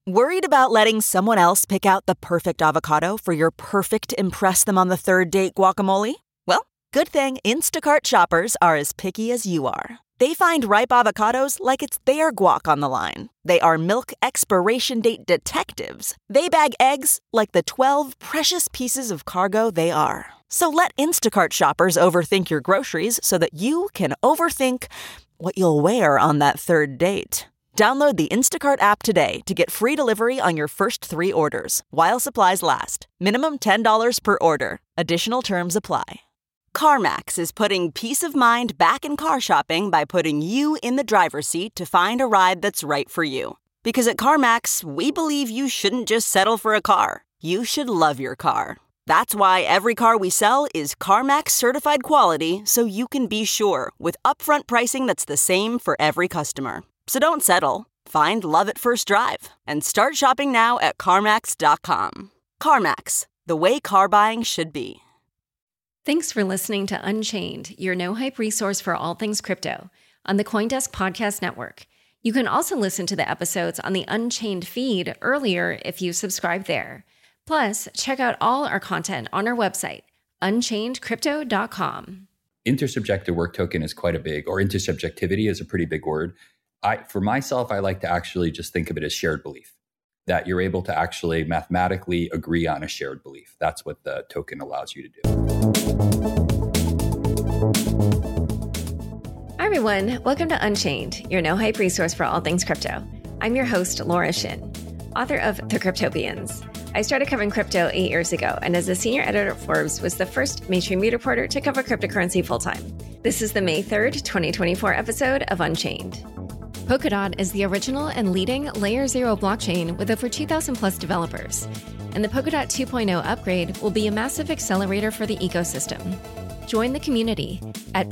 Worried about letting someone else pick out the perfect avocado for your perfect impress them on the third date guacamole? Well, good thing Instacart shoppers are as picky as you are. They find ripe avocados like it's their guac on the line. They are milk expiration date detectives. They bag eggs like the 12 precious pieces of cargo they are. So let Instacart shoppers overthink your groceries so that you can overthink what you'll wear on that third date. Download the Instacart app today to get free delivery on your first 3 orders, while supplies last. Minimum $10 per order. Additional terms apply. CarMax is putting peace of mind back in car shopping by putting you in the driver's seat to find a ride that's right for you. Because at CarMax, we believe you shouldn't just settle for a car. You should love your car. That's why every car we sell is CarMax certified quality, so you can be sure with upfront pricing that's the same for every customer. So don't settle. Find love at first drive and start shopping now at CarMax.com. CarMax, the way car buying should be. Thanks for listening to Unchained, your no-hype resource for all things crypto on the CoinDesk Podcast Network. You can also listen to the episodes on the Unchained feed earlier if you subscribe there. Plus, check out all our content on our website, unchainedcrypto.com. Intersubjective work token is quite a big, or intersubjectivity is a pretty big word. For myself, I like to actually just think of it as shared belief, that you're able to actually mathematically agree on a shared belief. That's what the token allows you to do. Hi, everyone. Welcome to Unchained, your no-hype resource for all things crypto. I'm your host, Laura Shin, author of The Cryptopians. I started covering crypto 8 years ago, and as a senior editor at Forbes, was the first mainstream media reporter to cover cryptocurrency full-time. This is the May 3rd, 2024 episode of Unchained. Polkadot is the original and leading Layer 0 blockchain with over 2,000 plus developers. And the Polkadot 2.0 upgrade will be a massive accelerator for the ecosystem. Join the community at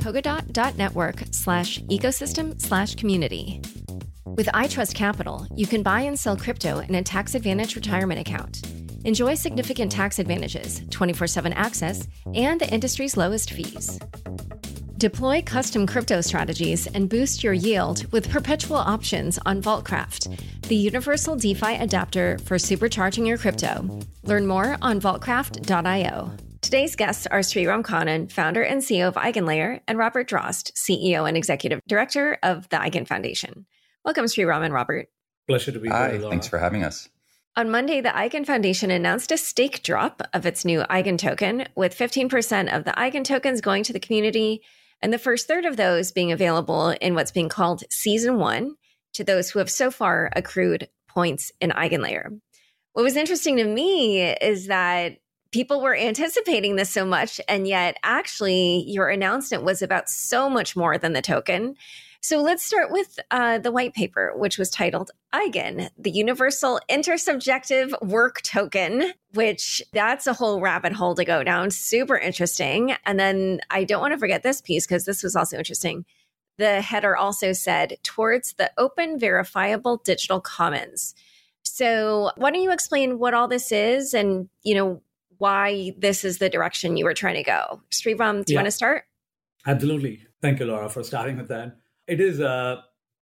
polkadot.network/ecosystem/community. With iTrust Capital, you can buy and sell crypto in a tax-advantaged retirement account. Enjoy significant tax advantages, 24/7 access, and the industry's lowest fees. Deploy custom crypto strategies and boost your yield with perpetual options on Vaultcraft, the universal DeFi adapter for supercharging your crypto. Learn more on vaultcraft.io. Today's guests are Sriram Kannan, founder and CEO of EigenLayer, and Robert Drost, CEO and Executive Director of the Eigen Foundation. Welcome, Sriram and Robert. Pleasure to be here. Hi, thanks for having us. On Monday, the Eigen Foundation announced a stake drop of its new Eigen token, with 15% of the Eigen tokens going to the community, and the first third of those being available in what's being called Season 1 to those who have so far accrued points in EigenLayer. What was interesting to me is that people were anticipating this so much, and yet actually your announcement was about so much more than the token. So let's start with the white paper, which was titled Eigen, the Universal Intersubjective Work Token, which that's a whole rabbit hole to go down. Super interesting. And then I don't want to forget this piece because this was also interesting. The header also said, towards the open, verifiable digital commons. So why don't you explain what all this is and, why this is the direction you were trying to go? Sriram, do you want to start? Absolutely. Thank you, Laura, for starting with that. It is a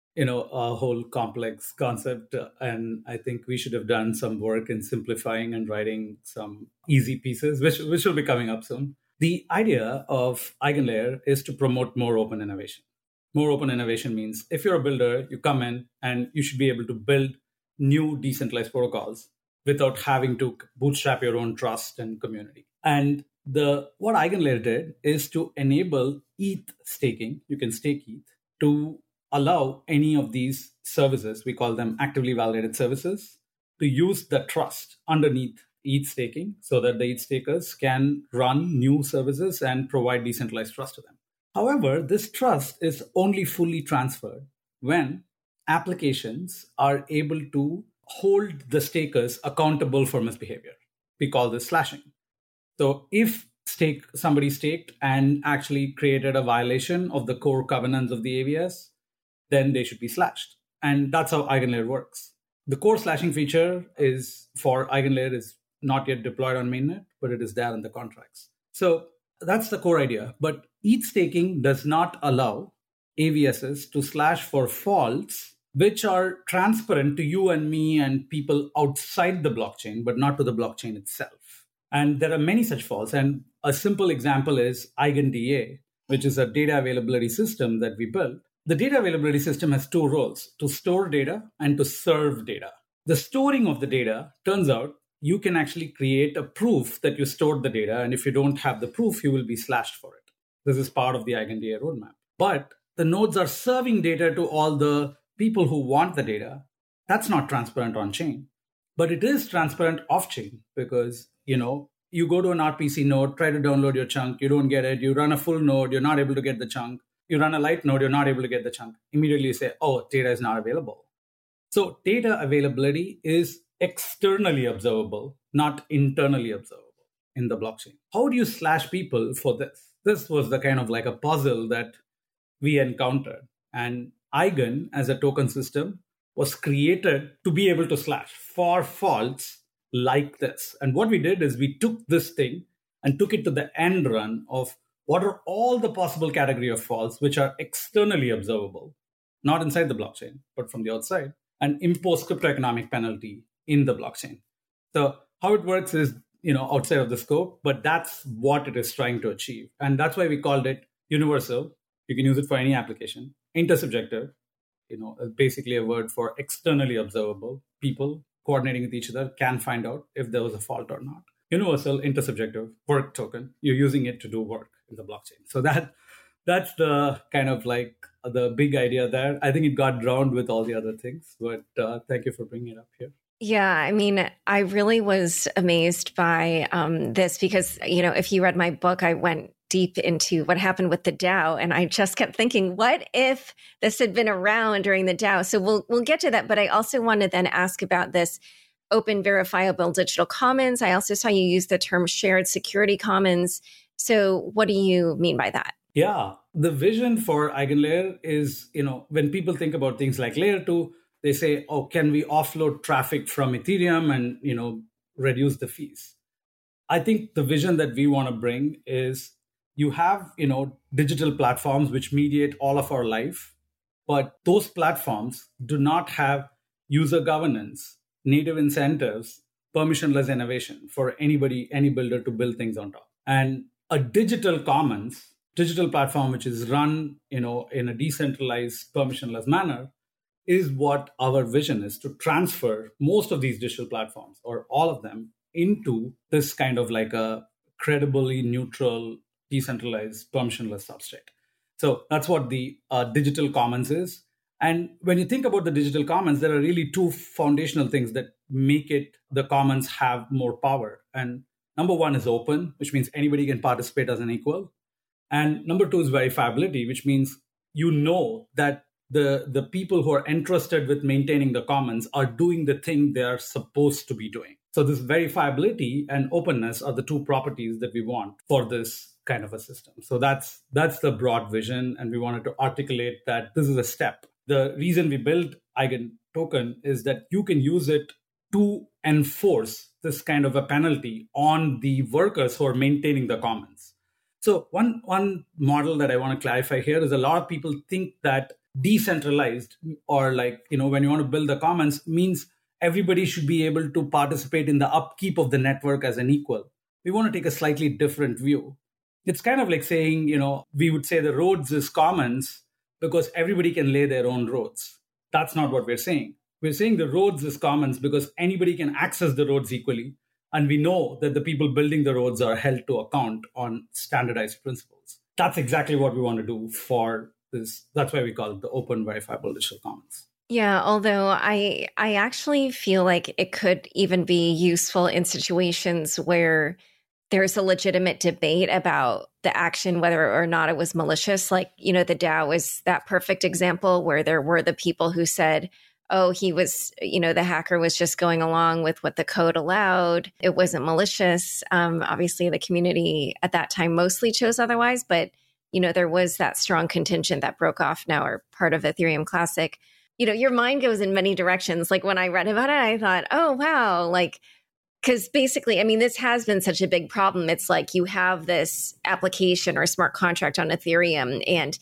whole complex concept, and I think we should have done some work in simplifying and writing some easy pieces, which will be coming up soon. The idea of EigenLayer is to promote more open innovation. More open innovation means if you're a builder, you come in and you should be able to build new decentralized protocols without having to bootstrap your own trust and community. And what EigenLayer did is to enable ETH staking. You can stake ETH to allow any of these services, we call them actively validated services, to use the trust underneath ETH staking so that the ETH stakers can run new services and provide decentralized trust to them. However, this trust is only fully transferred when applications are able to hold the stakers accountable for misbehavior. We call this slashing. So if somebody staked and actually created a violation of the core covenants of the AVS, then they should be slashed. And that's how EigenLayer works. The core slashing feature for EigenLayer is not yet deployed on mainnet, but it is there in the contracts. So that's the core idea. But ETH staking does not allow AVSs to slash for faults which are transparent to you and me and people outside the blockchain, but not to the blockchain itself. And there are many such faults. And a simple example is EigenDA, which is a data availability system that we built. The data availability system has two roles: to store data and to serve data. The storing of the data, turns out, you can actually create a proof that you stored the data. And if you don't have the proof, you will be slashed for it. This is part of the EigenDA roadmap. But the nodes are serving data to all the people who want the data. That's not transparent on chain. But it is transparent off chain because, you go to an RPC node, try to download your chunk, you don't get it. You run a full node, you're not able to get the chunk. You run a light node, you're not able to get the chunk. Immediately you say, oh, data is not available. So data availability is externally observable, not internally observable in the blockchain. How do you slash people for this? This was the kind of like a puzzle that we encountered. And Eigen, as a token system, was created to be able to slash for faults like this. And what we did is we took this thing and took it to the end run of what are all the possible category of faults which are externally observable, not inside the blockchain, but from the outside, and impose cryptoeconomic penalty in the blockchain. So how it works is, outside of the scope, but that's what it is trying to achieve. And that's why we called it universal. You can use it for any application. Intersubjective, basically a word for externally observable. People coordinating with each other can find out if there was a fault or not. Universal, intersubjective, work token. You're using it to do work in the blockchain. So that's the kind of like the big idea there. I think it got drowned with all the other things, but thank you for bringing it up here. Yeah, I mean, I really was amazed by this because, if you read my book, I went deep into what happened with the DAO. And I just kept thinking, what if this had been around during the DAO? So we'll get to that. But I also want to then ask about this open verifiable digital commons. I also saw you use the term shared security commons. So what do you mean by that? Yeah, the vision for EigenLayer is, when people think about things like layer 2, they say, oh, can we offload traffic from Ethereum and, reduce the fees? I think the vision that we want to bring is you have, digital platforms which mediate all of our life, but those platforms do not have user governance, native incentives, permissionless innovation for anybody, any builder to build things on top. And a digital commons, digital platform which is run, in a decentralized, permissionless manner, is what our vision is, to transfer most of these digital platforms or all of them into this kind of like a credibly neutral, decentralized, permissionless substrate. So that's what the digital commons is. And when you think about the digital commons, there are really two foundational things that make it the commons have more power. And number one is open, which means anybody can participate as an equal. And number two is verifiability, which means that the people who are entrusted with maintaining the commons are doing the thing they are supposed to be doing. So this verifiability and openness are the two properties that we want for this kind of a system. So that's the broad vision. And we wanted to articulate that this is a step. The reason we built Eigen Token is that you can use it to enforce this kind of a penalty on the workers who are maintaining the commons. So one model that I want to clarify here is a lot of people think that decentralized or when you want to build the commons means everybody should be able to participate in the upkeep of the network as an equal. We want to take a slightly different view. It's kind of like saying, we would say the roads is commons because everybody can lay their own roads. That's not what we're saying. We're saying the roads is commons because anybody can access the roads equally. And we know that the people building the roads are held to account on standardized principles. That's exactly what we want to do for this. That's why we call it the open verifiable digital commons. Yeah, although I actually feel like it could even be useful in situations where there's a legitimate debate about the action, whether or not it was malicious. Like, the DAO is that perfect example where there were the people who said, oh, he was, the hacker was just going along with what the code allowed. It wasn't malicious. Obviously, the community at that time mostly chose otherwise, but, there was that strong contingent that broke off now or part of Ethereum Classic. Your mind goes in many directions. Like when I read about it, I thought, oh, wow, Because basically, I mean, this has been such a big problem. It's like you have this application or smart contract on Ethereum, and,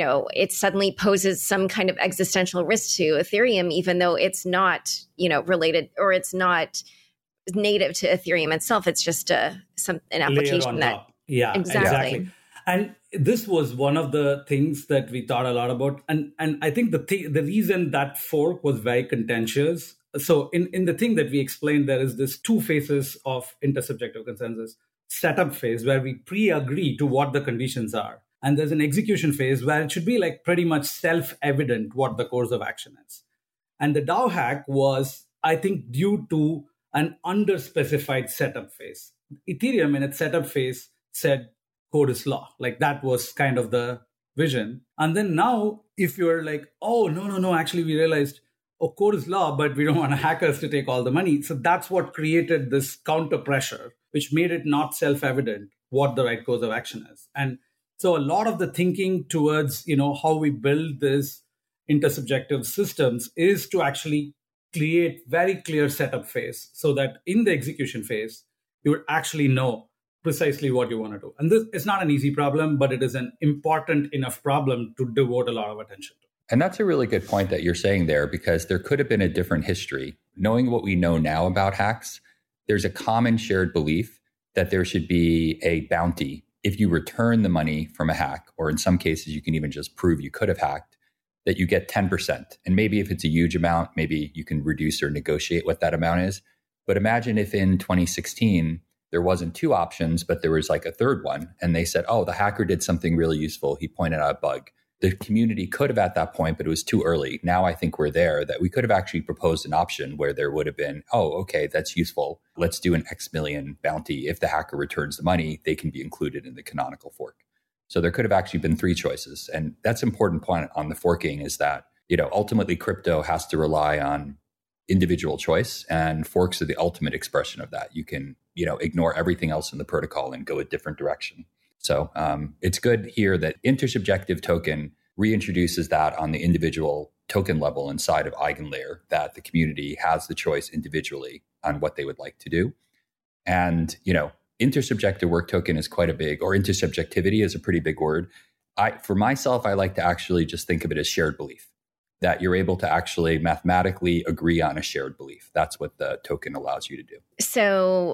it suddenly poses some kind of existential risk to Ethereum, even though it's not, related, or it's not native to Ethereum itself. It's just an application that. Top. Yeah, exactly. And this was one of the things that we thought a lot about. And I think the reason that fork was very contentious. So in the thing that we explained, there is this two phases of intersubjective consensus. Setup phase, where we pre-agree to what the conditions are. And there's an execution phase where it should be like pretty much self-evident what the course of action is. And the DAO hack was, I think, due to an underspecified setup phase. Ethereum in its setup phase said code is law. Like that was kind of the vision. And then now, if you're like, oh, no, actually we realized, code is law, but we don't want hackers to take all the money. So that's what created this counter pressure, which made it not self-evident what the right course of action is. And so a lot of the thinking towards, how we build this intersubjective systems is to actually create very clear setup phase so that in the execution phase, you would actually know precisely what you want to do. And this is not an easy problem, but it is an important enough problem to devote a lot of attention to. And that's a really good point that you're saying there, because there could have been a different history. Knowing what we know now about hacks, there's a common shared belief that there should be a bounty if you return the money from a hack, or in some cases, you can even just prove you could have hacked, that you get 10%. And maybe if it's a huge amount, maybe you can reduce or negotiate what that amount is. But imagine if in 2016, there wasn't two options, but there was like a third one. And they said, the hacker did something really useful. He pointed out a bug. The community could have at that point, but it was too early. Now I think we're there, that we could have actually proposed an option where there would have been, okay, that's useful. Let's do an X million bounty. If the hacker returns the money, they can be included in the canonical fork. So there could have actually been three choices. And that's an important point on the forking, is that, ultimately crypto has to rely on individual choice, and forks are the ultimate expression of that. You can, ignore everything else in the protocol and go a different direction. So it's good here that intersubjective token reintroduces that on the individual token level inside of EigenLayer, that the community has the choice individually on what they would like to do. And, intersubjective work token is quite a big, or intersubjectivity is a pretty big word. For myself, I like to actually just think of it as shared belief, that you're able to actually mathematically agree on a shared belief. That's what the token allows you to do. So,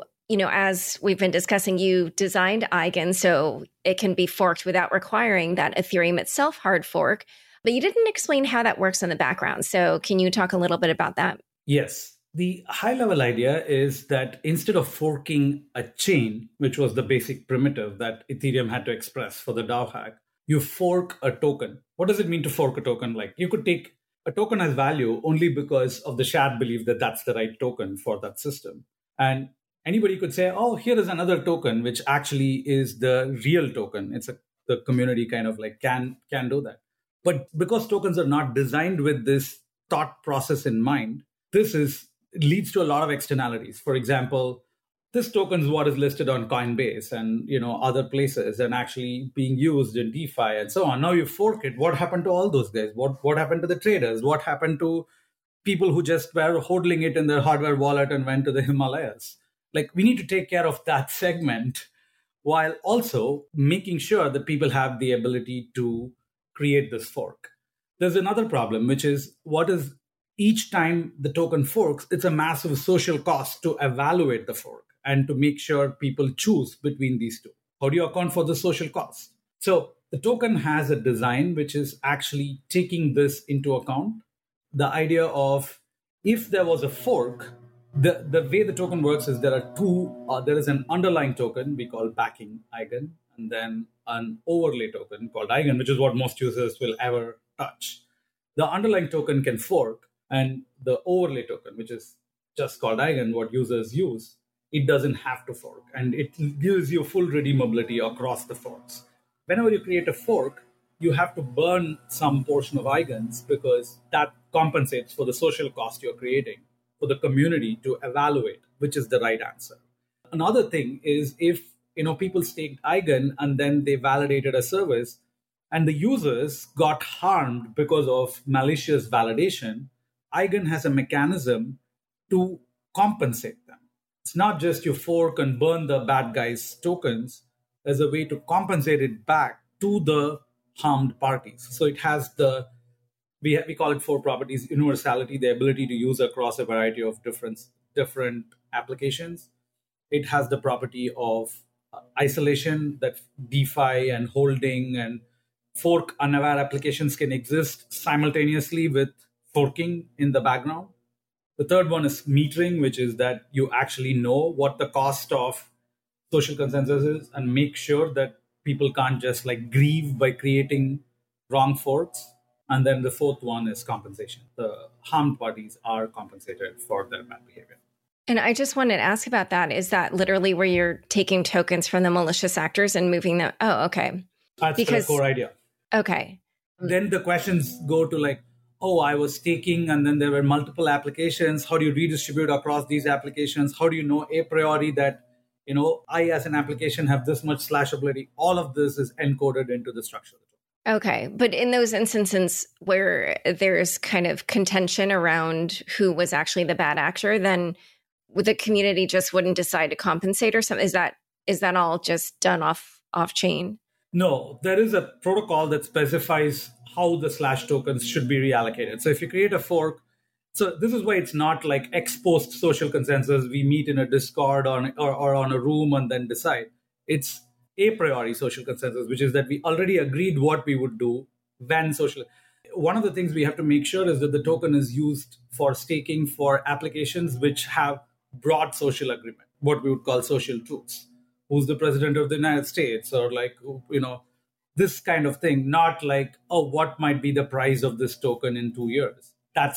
as we've been discussing, you designed Eigen so it can be forked without requiring that Ethereum itself hard fork, but you didn't explain how that works in the background. So can you talk a little bit about that? Yes. The high-level idea is that instead of forking a chain, which was the basic primitive that Ethereum had to express for the DAO hack, you fork a token. What does it mean to fork a token? Like, you could take a token as value only because of the shared belief that that's the right token for that system. And anybody could say, here is another token, which actually is the real token. The community kind of like can do that. But because tokens are not designed with this thought process in mind, it leads to a lot of externalities. For example, this token is what is listed on Coinbase and other places and actually being used in DeFi and so on. Now you fork it. What happened to all those guys? What happened to the traders? What happened to people who just were hodling it in their hardware wallet and went to the Himalayas? Like, we need to take care of that segment while also making sure that people have the ability to create this fork. There's another problem, which is each time the token forks, it's a massive social cost to evaluate the fork and to make sure people choose between these two. How do you account for the social cost? So the token has a design which is actually taking this into account. The idea of, if there was a fork, the way the token works is there is an underlying token we call backing Eigen, and then an overlay token called Eigen, which is what most users will ever touch. The underlying token can fork, and the overlay token, which is just called Eigen, what users use, it doesn't have to fork, and it gives you full redeemability across the forks. Whenever you create a fork, you have to burn some portion of Eigens because that compensates for the social cost you're creating for the community to evaluate which is the right answer. Another thing is, if people staked Eigen and then they validated a service and the users got harmed because of malicious validation, Eigen has a mechanism to compensate them. It's not just you fork and burn the bad guy's tokens. There's a way to compensate it back to the harmed parties. So it has we call it four properties: universality, the ability to use across a variety of different applications. It has the property of isolation, that DeFi and holding and fork unaware applications can exist simultaneously with forking in the background. The third one is metering, which is that you actually know what the cost of social consensus is and make sure that people can't just like grieve by creating wrong forks. And then the fourth one is compensation. The harmed parties are compensated for their bad behavior. And I just wanted to ask about that. Is that literally where you're taking tokens from the malicious actors and moving them? Oh, okay. That's the core idea. Okay. Then the questions go to like, oh, I was staking and then there were multiple applications. How do you redistribute across these applications? How do you know a priori that, I as an application have this much slashability? All of this is encoded into the structure. Okay. But in those instances where there's kind of contention around who was actually the bad actor, then the community just wouldn't decide to compensate or something? Is that all just done off chain? No, there is a protocol that specifies how the slash tokens should be reallocated. So if you create a fork, so this is why it's not like ex post social consensus. We meet in a Discord or on a room and then decide. It's a priori social consensus, which is that we already agreed what we would do when social. One of the things we have to make sure is that the token is used for staking for applications which have broad social agreement, what we would call social truths. Who's the president of the United States, or like, this kind of thing, not like, oh, what might be the price of this token in 2 years?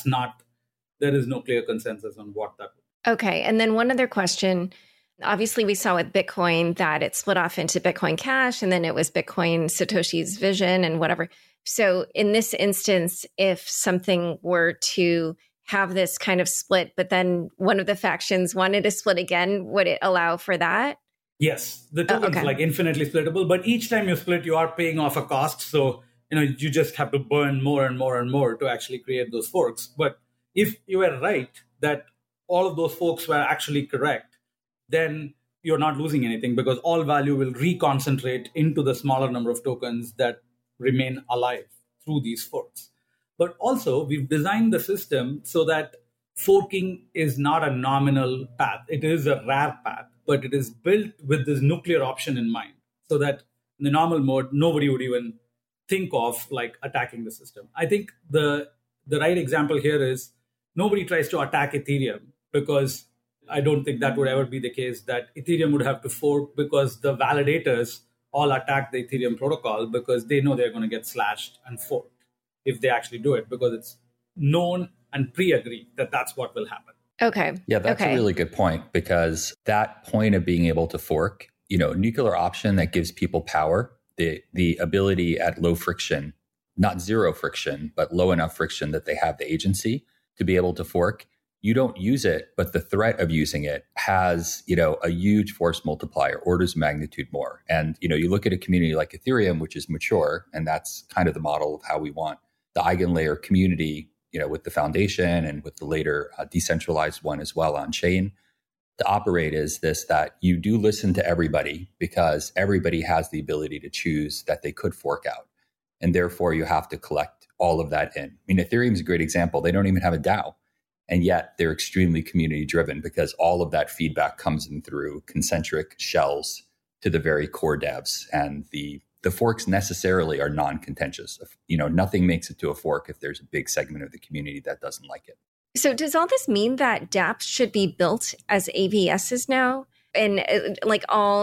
There is no clear consensus on what that would be. Okay. And then one other question. Obviously, we saw with Bitcoin that it split off into Bitcoin Cash, and then it was Bitcoin Satoshi's vision and whatever. So in this instance, if something were to have this kind of split, but then one of the factions wanted to split again, would it allow for that? Yes, the token's like infinitely splittable, but each time you split, you are paying off a cost. So, you just have to burn more and more and more to actually create those forks. But if you were right that all of those forks were actually correct, then you're not losing anything because all value will reconcentrate into the smaller number of tokens that remain alive through these forks. But also, we've designed the system so that forking is not a nominal path. It is a rare path, but it is built with this nuclear option in mind so that in the normal mode, nobody would even think of like attacking the system. I think the right example here is nobody tries to attack Ethereum because I don't think that would ever be the case that Ethereum would have to fork because the validators all attack the Ethereum protocol because they know they're going to get slashed and forked if they actually do it because it's known and pre-agreed that that's what will happen. Okay. Yeah, that's a really good point because that point of being able to fork, nuclear option that gives people power, the ability at low friction, not zero friction, but low enough friction that they have the agency to be able to fork. You don't use it, but the threat of using it has, a huge force multiplier, orders of magnitude more. And, you look at a community like Ethereum, which is mature, and that's kind of the model of how we want the EigenLayer community, with the foundation and with the later decentralized one as well on chain to operate is this, that you do listen to everybody because everybody has the ability to choose that they could fork out. And therefore you have to collect all of that in. Ethereum is a great example. They don't even have a DAO. And yet they're extremely community driven because all of that feedback comes in through concentric shells to the very core devs. And the forks necessarily are non-contentious. Nothing makes it to a fork if there's a big segment of the community that doesn't like it. So does all this mean that dApps should be built as AVSs now? And like all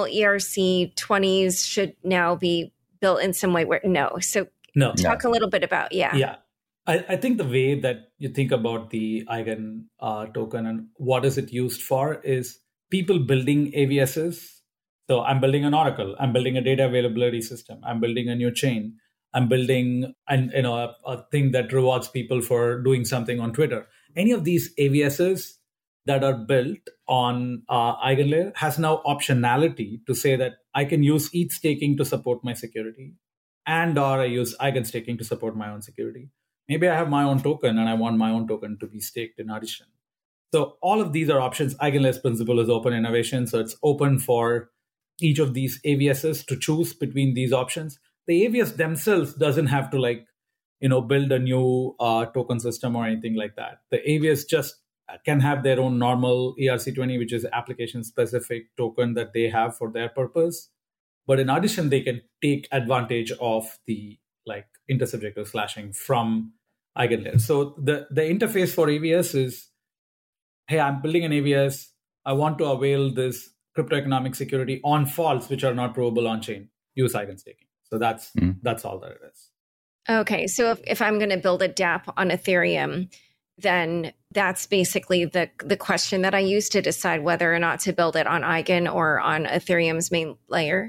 ERC20s should now be built in some way where no. So talk a little bit about, Yeah. I think the way that you think about the Eigen token and what is it used for is people building AVSs. So I'm building an Oracle. I'm building a data availability system. I'm building a new chain. I'm building a thing that rewards people for doing something on Twitter. Any of these AVSs that are built on EigenLayer has now optionality to say that I can use ETH staking to support my security or I use Eigen staking to support my own security. Maybe I have my own token and I want my own token to be staked in addition. So all of these are options. Eigenlayer's principle is open innovation. So it's open for each of these AVSs to choose between these options. The AVS themselves doesn't have to build a new token system or anything like that. The AVS just can have their own normal ERC20, which is application specific token that they have for their purpose. But in addition, they can take advantage of the intersubjective slashing from Eigenlayer. So the interface for AVS is, hey, I'm building an AVS. I want to avail this cryptoeconomic security on faults which are not provable on chain. Use eigenstaking. So that's all that it is. Okay, so if I'm going to build a dApp on Ethereum, then that's basically the question that I use to decide whether or not to build it on Eigen or on Ethereum's main layer.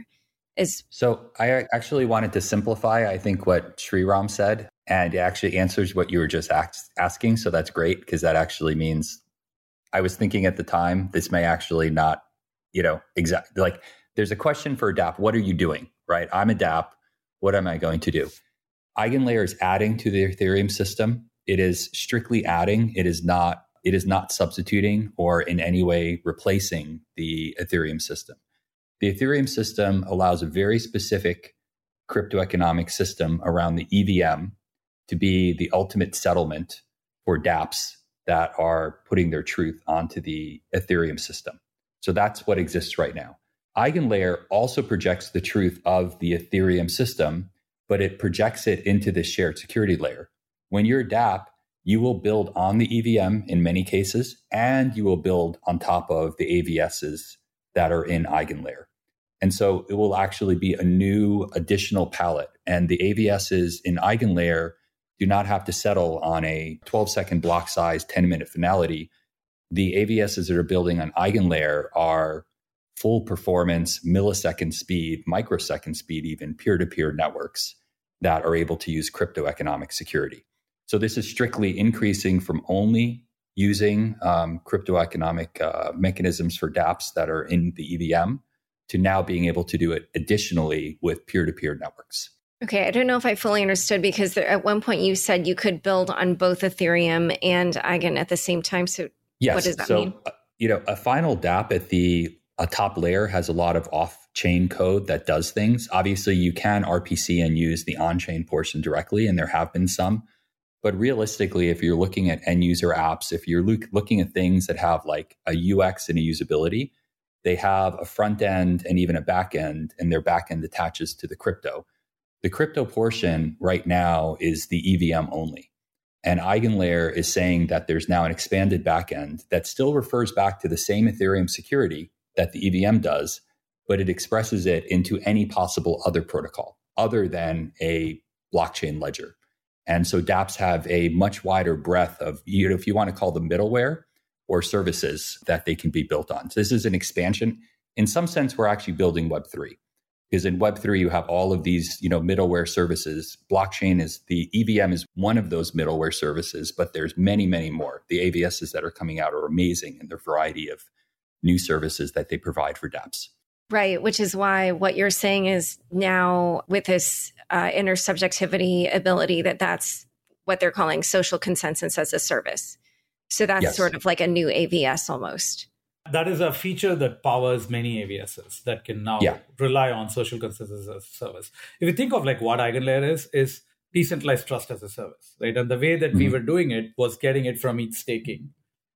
So I actually wanted to simplify, I think, what Sriram said, and it actually answers what you were just asking. So that's great, because that actually means I was thinking at the time, this may actually not, exactly, like there's a question for a dApp. What are you doing, right? I'm a dApp. What am I going to do? Eigenlayer is adding to the Ethereum system. It is strictly adding. It is not substituting or in any way replacing the Ethereum system. The Ethereum system allows a very specific cryptoeconomic system around the EVM to be the ultimate settlement for dApps that are putting their truth onto the Ethereum system. So that's what exists right now. Eigenlayer also projects the truth of the Ethereum system, but it projects it into the shared security layer. When you're a dApp, you will build on the EVM in many cases, and you will build on top of the AVSs that are in Eigenlayer. And so it will actually be a new additional palette. And the AVSs in Eigenlayer do not have to settle on a 12-second block size, 10-minute finality. The AVSs that are building on Eigenlayer are full performance, millisecond speed, microsecond speed, even peer-to-peer networks that are able to use cryptoeconomic security. So this is strictly increasing from only using cryptoeconomic mechanisms for dApps that are in the EVM to now being able to do it additionally with peer-to-peer networks. Okay, I don't know if I fully understood, because at one point you said you could build on both Ethereum and Eigen at the same time. So yes. What does that mean? A final dApp at the top layer has a lot of off-chain code that does things. Obviously, you can RPC and use the on-chain portion directly, and there have been some. But realistically, if you're looking at end-user apps, if you're looking at things that have like a UX and a usability, they have a front end and even a back end, and their back end attaches to the crypto. The crypto portion right now is the EVM only. And Eigenlayer is saying that there's now an expanded back end that still refers back to the same Ethereum security that the EVM does, but it expresses it into any possible other protocol other than a blockchain ledger. And so dApps have a much wider breadth of, if you want to call them middleware or services that they can be built on. So this is an expansion. In some sense, we're actually building Web3. Because in Web3, you have all of these, middleware services. Blockchain the EVM is one of those middleware services, but there's many, many more. The AVSs that are coming out are amazing in their variety of new services that they provide for dApps. Right, which is why what you're saying is now with this intersubjectivity ability, that's what they're calling social consensus as a service. So that's sort of like a new AVS almost. That is a feature that powers many AVSs that can now rely on social consensus as a service. If you think of like what Eigenlayer is decentralized trust as a service, right? And the way that we were doing it was getting it from ETH staking.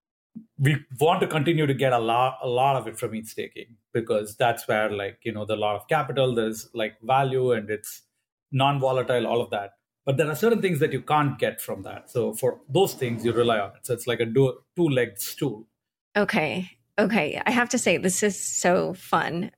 We want to continue to get a lot of it from ETH staking, because that's where there's a lot of capital, there's value, and it's non-volatile, all of that. But there are certain things that you can't get from that. So for those things, you rely on it. So it's like a two-legged stool. Okay. I have to say, this is so fun.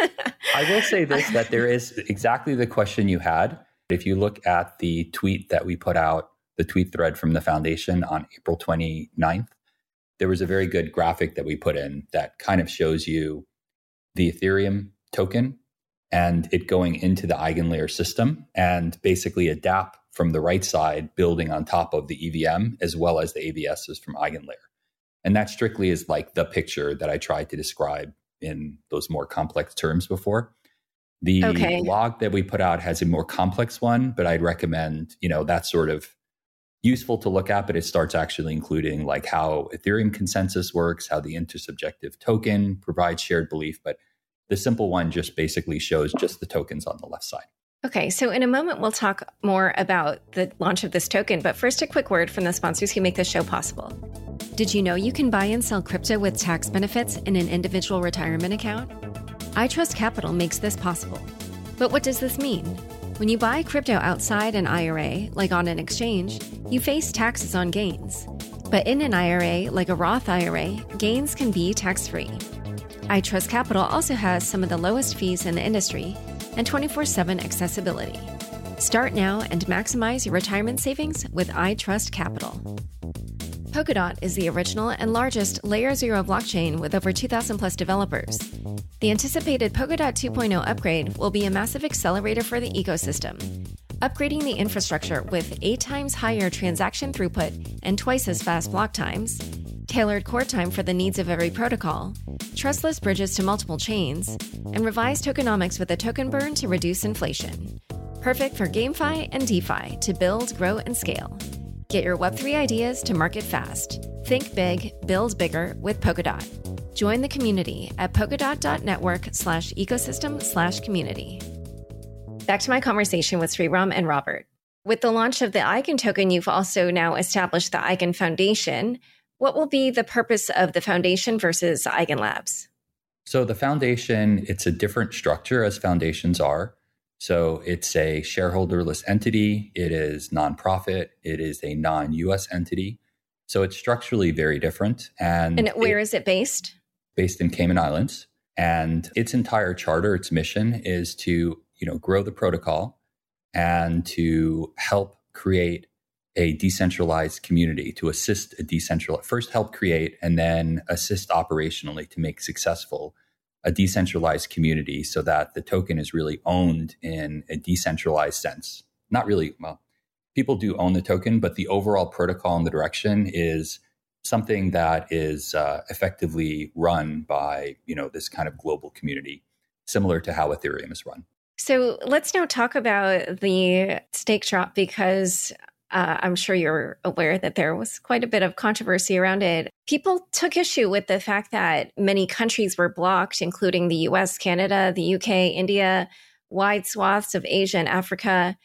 I will say this, that there is exactly the question you had. If you look at the tweet that we put out, the tweet thread from the foundation on April 29th, there was a very good graphic that we put in that kind of shows you the Ethereum token and it going into the Eigenlayer system, and basically a dApp from the right side building on top of the EVM as well as the AVSs from Eigenlayer. And that strictly is like the picture that I tried to describe in those more complex terms before. The blog that we put out has a more complex one, but I'd recommend, that sort of useful to look at, but it starts actually including like how Ethereum consensus works, how the intersubjective token provides shared belief. But the simple one just basically shows just the tokens on the left side. Okay, so in a moment, we'll talk more about the launch of this token. But first, a quick word from the sponsors who make this show possible. Did you know you can buy and sell crypto with tax benefits in an individual retirement account? iTrust Capital makes this possible. But what does this mean? When you buy crypto outside an IRA, like on an exchange, you face taxes on gains. But in an IRA, like a Roth IRA, gains can be tax-free. iTrust Capital also has some of the lowest fees in the industry and 24/7 accessibility. Start now and maximize your retirement savings with iTrust Capital. Polkadot is the original and largest Layer 0 blockchain with over 2,000 plus developers. The anticipated Polkadot 2.0 upgrade will be a massive accelerator for the ecosystem, upgrading the infrastructure with 8 times higher transaction throughput and twice as fast block times, tailored core time for the needs of every protocol, trustless bridges to multiple chains, and revised tokenomics with a token burn to reduce inflation. Perfect for GameFi and DeFi to build, grow, and scale. Get your Web3 ideas to market fast. Think big, build bigger with Polkadot. Join the community at polkadot.network/ecosystem/community. Back to my conversation with Sriram and Robert. With the launch of the Eigen token, you've also now established the Eigen Foundation. What will be the purpose of the foundation versus Eigen Labs? So the foundation, it's a different structure as foundations are. So it's a shareholderless entity. It is nonprofit. It is a non-US entity. So it's structurally very different. And where is it based? Based in Cayman Islands. And its entire charter, its mission is to, grow the protocol and to help create a decentralized community, to assist first help create and then assist operationally to make successful a decentralized community so that the token is really owned in a decentralized sense. Not really, people do own the token, but the overall protocol and the direction is something that is effectively run by, this kind of global community, similar to how Ethereum is run. So let's now talk about the stake drop, because I'm sure you're aware that there was quite a bit of controversy around it. People took issue with the fact that many countries were blocked, including the US, Canada, the UK, India, wide swaths of Asia and Africa.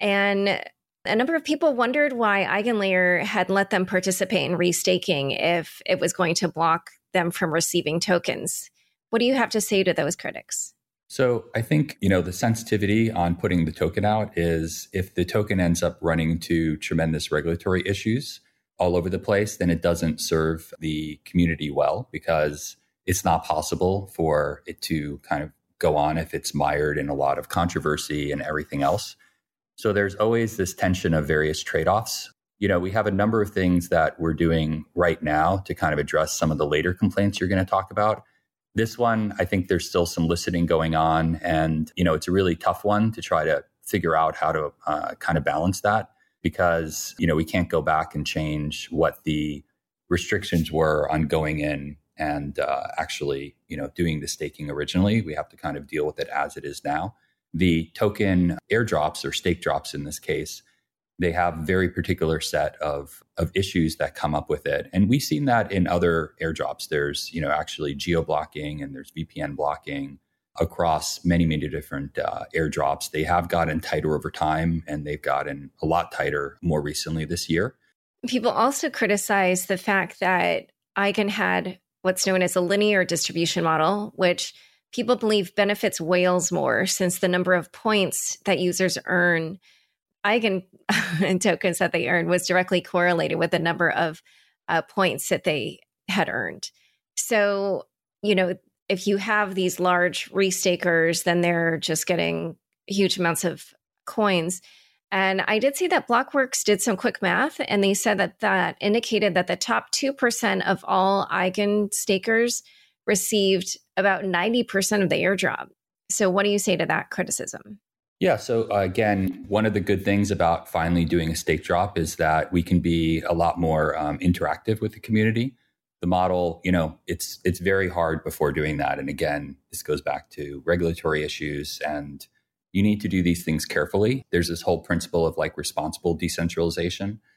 And a number of people wondered why EigenLayer had let them participate in restaking if it was going to block them from receiving tokens. What do you have to say to those critics? So I think, the sensitivity on putting the token out is if the token ends up running into tremendous regulatory issues all over the place, then it doesn't serve the community well, because it's not possible for it to kind of go on if it's mired in a lot of controversy and everything else. So there's always this tension of various trade-offs. We have a number of things that we're doing right now to kind of address some of the later complaints you're going to talk about. This one, I think there's still some listening going on, and it's a really tough one to try to figure out how to kind of balance that, because we can't go back and change what the restrictions were on going in and actually doing the staking originally. We have to kind of deal with it as it is now. The token airdrops, or stake drops in this case, they have a very particular set of issues that come up with it. And we've seen that in other airdrops. There's, actually geo-blocking, and there's VPN blocking across many, many different airdrops. They have gotten tighter over time, and they've gotten a lot tighter more recently this year. People also criticize the fact that Eigen had what's known as a linear distribution model, which people believe benefits whales more, since the number of points that users earn Eigen and tokens that they earned was directly correlated with the number of points that they had earned. So, if you have these large restakers, then they're just getting huge amounts of coins. And I did see that Blockworks did some quick math, and they said that indicated that the top 2% of all Eigen stakers received about 90% of the airdrop. So what do you say to that criticism? Yeah. So again, one of the good things about finally doing a stake drop is that we can be a lot more interactive with the community. The model, it's very hard before doing that. And again, this goes back to regulatory issues, and you need to do these things carefully. There's this whole principle of responsible decentralization.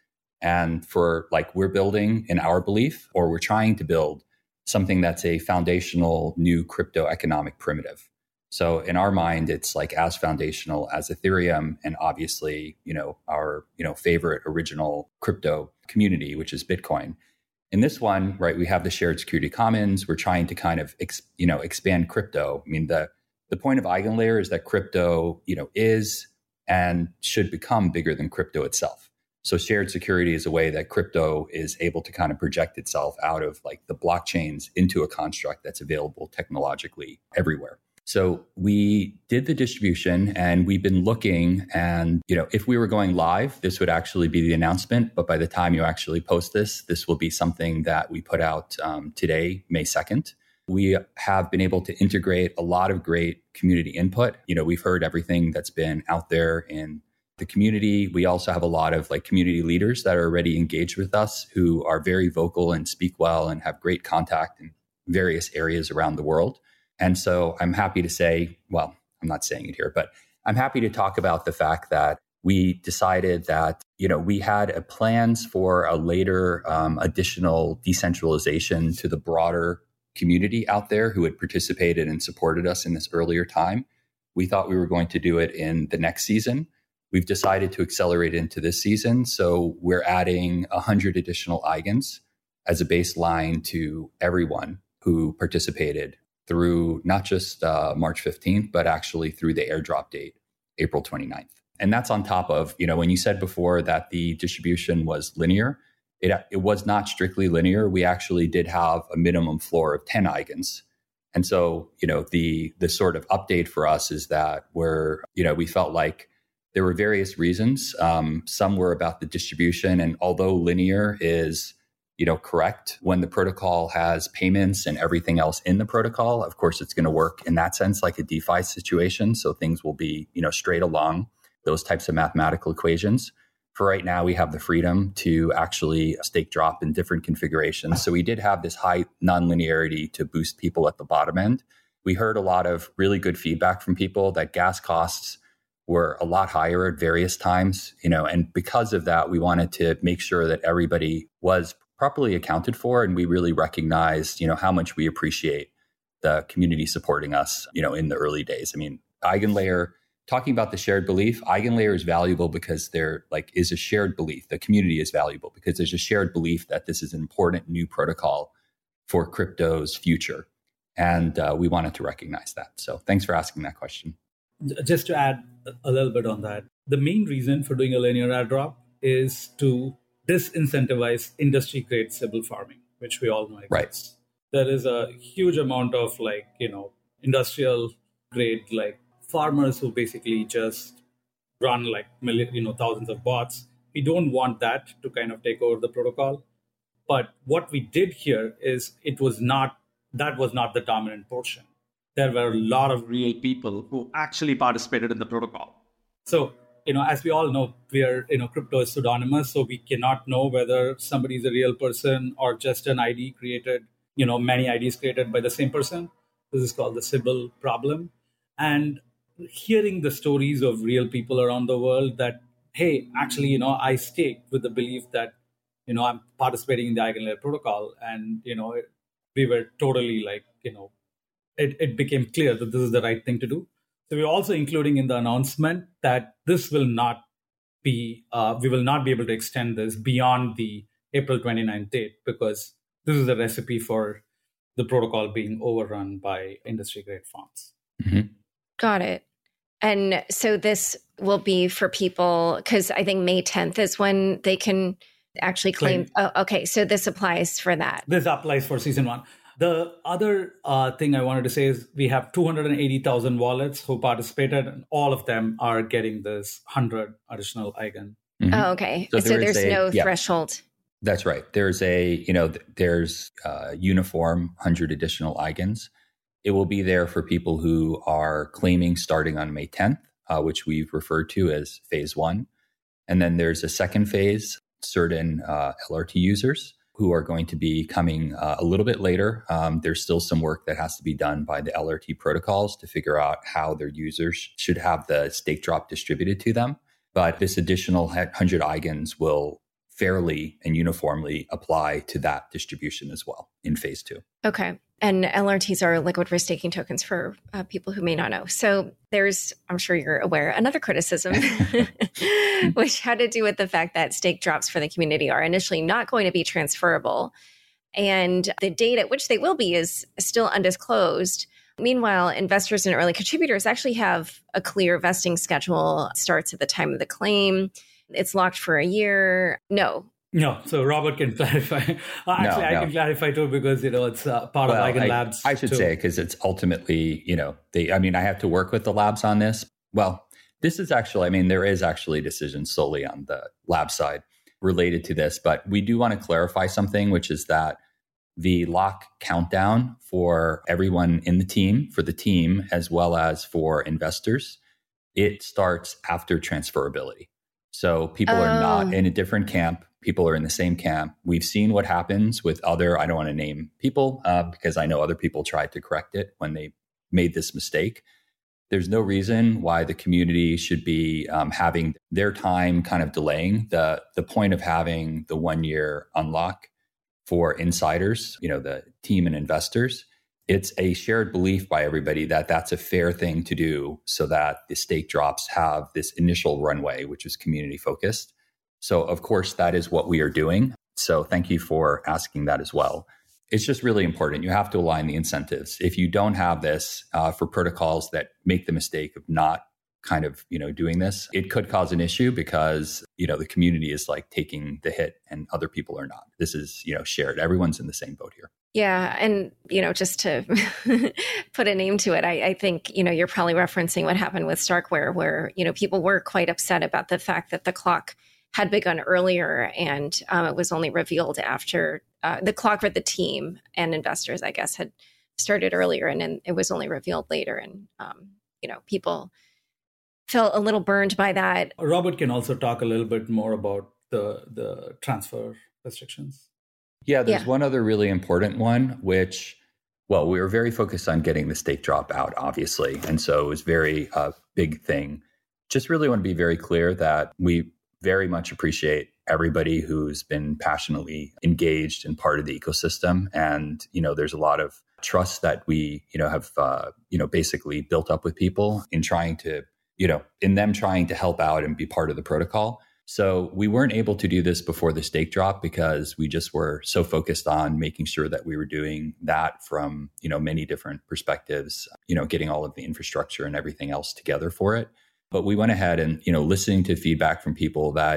And for like, we're building in our belief, or we're trying to build something that's a foundational new crypto economic primitive. So in our mind, it's like as foundational as Ethereum and obviously, our, favorite original crypto community, which is Bitcoin. In this one, right, we have the shared security commons. We're trying to kind of, expand crypto. I mean, the point of EigenLayer is that crypto, is and should become bigger than crypto itself. So shared security is a way that crypto is able to kind of project itself out of like the blockchains into a construct that's available technologically everywhere. So we did the distribution and we've been looking, and, if we were going live, this would actually be the announcement. But by the time you actually post this will be something that we put out today, May 2nd. We have been able to integrate a lot of great community input. We've heard everything that's been out there in the community. We also have a lot of like community leaders that are already engaged with us who are very vocal and speak well and have great contact in various areas around the world. And so I'm happy to say, well, I'm not saying it here, but I'm happy to talk about the fact that we decided that, we had plans for a later additional decentralization to the broader community out there who had participated and supported us in this earlier time. We thought we were going to do it in the next season. We've decided to accelerate into this season. So we're adding 100 additional eigens as a baseline to everyone who participated through not just March 15th, but actually through the airdrop date, April 29th. And that's on top of, when you said before that the distribution was linear, it was not strictly linear. We actually did have a minimum floor of 10 eigens. And so, the sort of update for us is that we felt like there were various reasons. Some were about the distribution. And although linear is, correct, when the protocol has payments and everything else in the protocol, of course, it's going to work in that sense like a DeFi situation. So things will be, straight along those types of mathematical equations. For right now, we have the freedom to actually stake drop in different configurations. So we did have this high nonlinearity to boost people at the bottom end. We heard a lot of really good feedback from people that gas costs were a lot higher at various times, and because of that, we wanted to make sure that everybody was properly accounted for. And we really recognized, how much we appreciate the community supporting us, in the early days. I mean, EigenLayer, talking about the shared belief, EigenLayer is valuable because there is a shared belief. The community is valuable because there's a shared belief that this is an important new protocol for crypto's future. And we wanted to recognize that. So thanks for asking that question. Just to add a little bit on that, the main reason for doing a linear airdrop is to disincentivize industry-grade Sybil farming, which we all know exists. Right. There is a huge amount of industrial-grade farmers who basically just run thousands of bots. We don't want that to kind of take over the protocol. But what we did here is that was not the dominant portion. There were a lot of real people who actually participated in the protocol. So, as we all know, crypto is pseudonymous, so we cannot know whether somebody is a real person or just an ID created, many IDs created by the same person. This is called the Sybil problem. And hearing the stories of real people around the world that, hey, actually, I staked with the belief that, I'm participating in the EigenLayer protocol. And, we were totally it became clear that this is the right thing to do. So we're also including in the announcement that this will not be, we will not be able to extend this beyond the April 29th date, because this is a recipe for the protocol being overrun by industry-grade fonts. Mm-hmm. Got it. And so this will be for people, because I think May 10th is when they can actually claim. Oh, okay, so this applies for that. This applies for season one. The other thing I wanted to say is we have 280,000 wallets who participated, and all of them are getting this 100 additional eigen. Mm-hmm. Oh, okay. So there's no threshold. That's right. There's there's uniform 100 additional eigens. It will be there for people who are claiming starting on May 10th, which we've referred to as phase one. And then there's a second phase, certain LRT users who are going to be coming a little bit later. There's still some work that has to be done by the LRT protocols to figure out how their users should have the stake drop distributed to them. But this additional 100 eigens will fairly and uniformly apply to that distribution as well in phase 2. Okay. And LRTs are liquid risk taking tokens for people who may not know. So there's, I'm sure you're aware, another criticism, which had to do with the fact that stake drops for the community are initially not going to be transferable. And the date at which they will be is still undisclosed. Meanwhile, investors and early contributors actually have a clear vesting schedule. It starts at the time of the claim. It's locked for a year. No, so Robert can clarify. Actually, I can clarify too, because, it's part of Eigen Labs. I should say, because it's ultimately, I have to work with the labs on this. Well, this is actually, there is actually a decision solely on the lab side related to this, but we do want to clarify something, which is that the lock countdown for everyone in the team, for the team, as well as for investors, it starts after transferability. So people are not in a different camp. People are in the same camp. We've seen what happens with other, I don't want to name people because I know other people tried to correct it when they made this mistake. There's no reason why the community should be having their time kind of delaying. The point of having the 1-year unlock for insiders, the team and investors, it's a shared belief by everybody that that's a fair thing to do so that the stake drops have this initial runway, which is community focused. So of course, that is what we are doing. So thank you for asking that as well. It's just really important. You have to align the incentives. If you don't have this for protocols that make the mistake of not kind of, doing this, it could cause an issue because, the community is like taking the hit and other people are not. This is, shared. Everyone's in the same boat here. Yeah. And, just to put a name to it, I think, you're probably referencing what happened with Starkware, where, people were quite upset about the fact that the clock had begun earlier and it was only revealed after the clock for the team and investors, I guess, had started earlier and then it was only revealed later. And, people felt a little burned by that. Robert can also talk a little bit more about the transfer restrictions. Yeah, there's one other really important one, which, we were very focused on getting the stake drop out, obviously. And so it was very big thing. Just really want to be very clear that we very much appreciate everybody who's been passionately engaged and part of the ecosystem. And, there's a lot of trust that we, have, basically built up with people in trying to, in them trying to help out and be part of the protocol. So we weren't able to do this before the stake drop because we just were so focused on making sure that we were doing that from, many different perspectives, getting all of the infrastructure and everything else together for it. But we went ahead and, listening to feedback from people that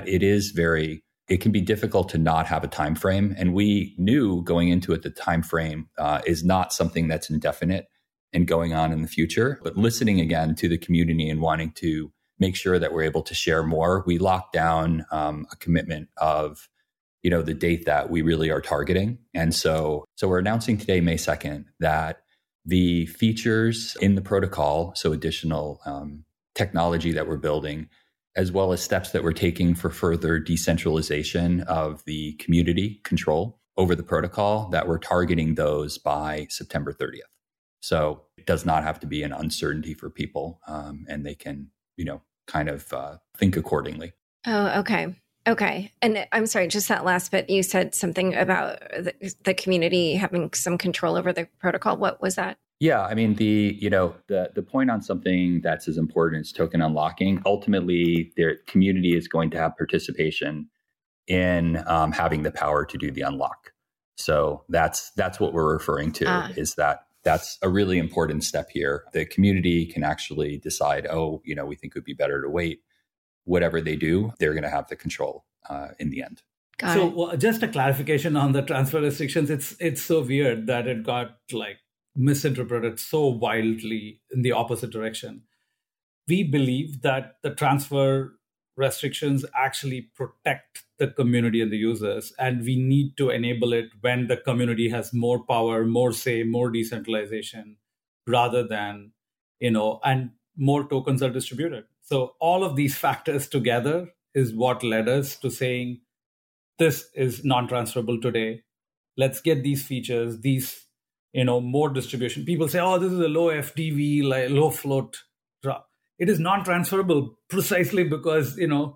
it can be difficult to not have a time frame. And we knew going into it, the time frame is not something that's indefinite and going on in the future. But listening again to the community and wanting to make sure that we're able to share more, we locked down a commitment of, the date that we really are targeting. And so we're announcing today, May 2nd, that the features in the protocol, so additional technology that we're building, as well as steps that we're taking for further decentralization of the community control over the protocol, that we're targeting those by September 30th. So it does not have to be an uncertainty for people, and they can, kind of think accordingly. Oh, okay. Okay. And I'm sorry, just that last bit, you said something about the community having some control over the protocol. What was that? Yeah, the point on something that's as important as token unlocking, ultimately their community is going to have participation in having the power to do the unlock. So that's what we're referring to, is that's a really important step here. The community can actually decide, we think it would be better to wait. Whatever they do, they're going to have the control in the end. Just a clarification on the transfer restrictions. It's so weird that it got misinterpreted so wildly in the opposite direction. We believe that the transfer restrictions actually protect the community and the users, and we need to enable it when the community has more power, more say, more decentralization, rather than, and more tokens are distributed. So all of these factors together is what led us to saying, this is non-transferable today. Let's get these features, more distribution. People say, this is a low FTV, low float drop. It is non-transferable precisely because,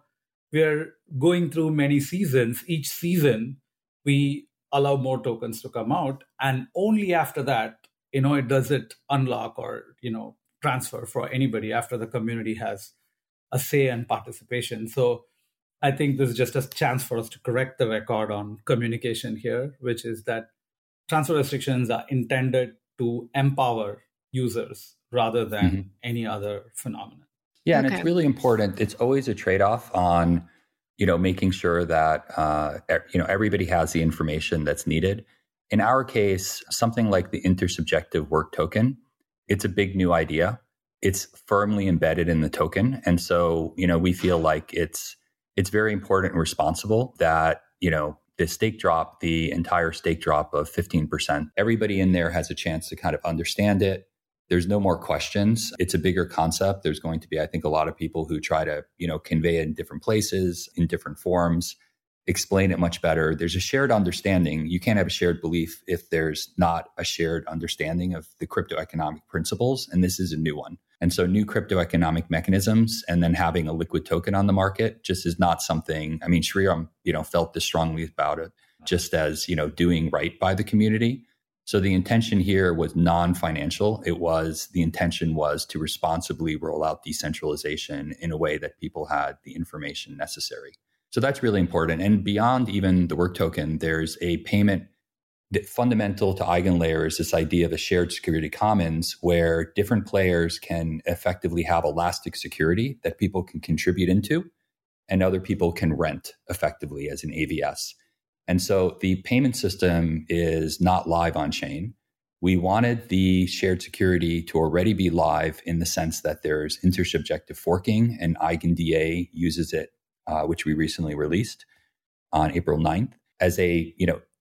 we're going through many seasons. Each season, we allow more tokens to come out. And only after that, it does it unlock or, transfer for anybody after the community has a say and participation. So I think this is just a chance for us to correct the record on communication here, which is that transfer restrictions are intended to empower users rather than any other phenomenon. Yeah, and it's really important. It's always a trade-off on, making sure that, everybody has the information that's needed. In our case, something like the intersubjective work token, it's a big new idea. It's firmly embedded in the token. And so, we feel like it's very important and responsible that, the stake drop, the entire stake drop of 15%, everybody in there has a chance to kind of understand it. There's no more questions. It's a bigger concept. There's going to be, I think, a lot of people who try to, convey it in different places, in different forms, explain it much better. There's a shared understanding. You can't have a shared belief if there's not a shared understanding of the crypto economic principles. And this is a new one. And so new crypto economic mechanisms and then having a liquid token on the market just is not something, Shriram, felt this strongly about it, just as, doing right by the community. So the intention here was non-financial. The intention was to responsibly roll out decentralization in a way that people had the information necessary. So that's really important. And beyond even the work token, there's a payment that fundamental to EigenLayer is this idea of a shared security commons where different players can effectively have elastic security that people can contribute into and other people can rent effectively as an AVS. And so the payment system is not live on chain. We wanted the shared security to already be live in the sense that there's intersubjective forking and EigenDA uses it, which we recently released on April 9th as a,